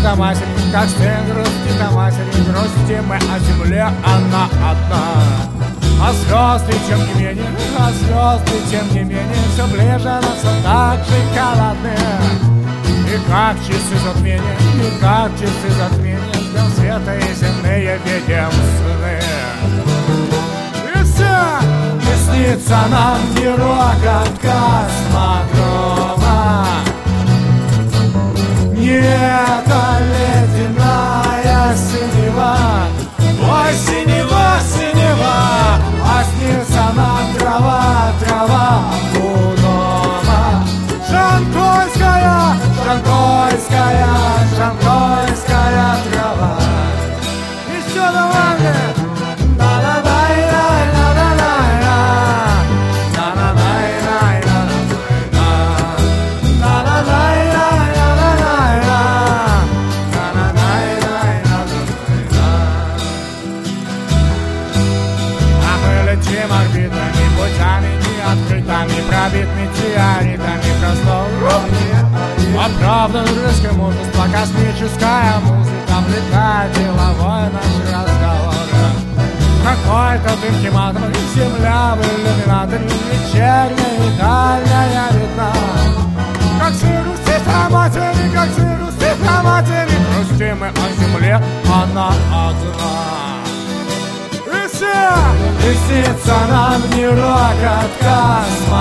грустит о матери, как сын грустит о матери. Грустим мы о земле, она одна. А звезды, тем не менее, а звезды, тем не менее, все ближе, но все так шоколадные. И как часы затмения, и как часы затмения, ждем света и земные видим сны. И все, и снится нам герой от космодрома. Не эта ледяная синева, ой, синева, синева, а снится нам трава, трава у дома. Жанкойская, жанкойская, жанкойская трава. Еще давай, орбитами, путями неоткрытыми, пробит метеоритами просторами. Оправдан русское мужество, космическая музыка влетает деловой наш разговор. Какой-то дымки матовый, земля в иллюминаторе, вечерняя дальняя видна. Как грустит о матери, как грустит о матери, грустим мы о земле, она одна. И снится нам герой от космодрома.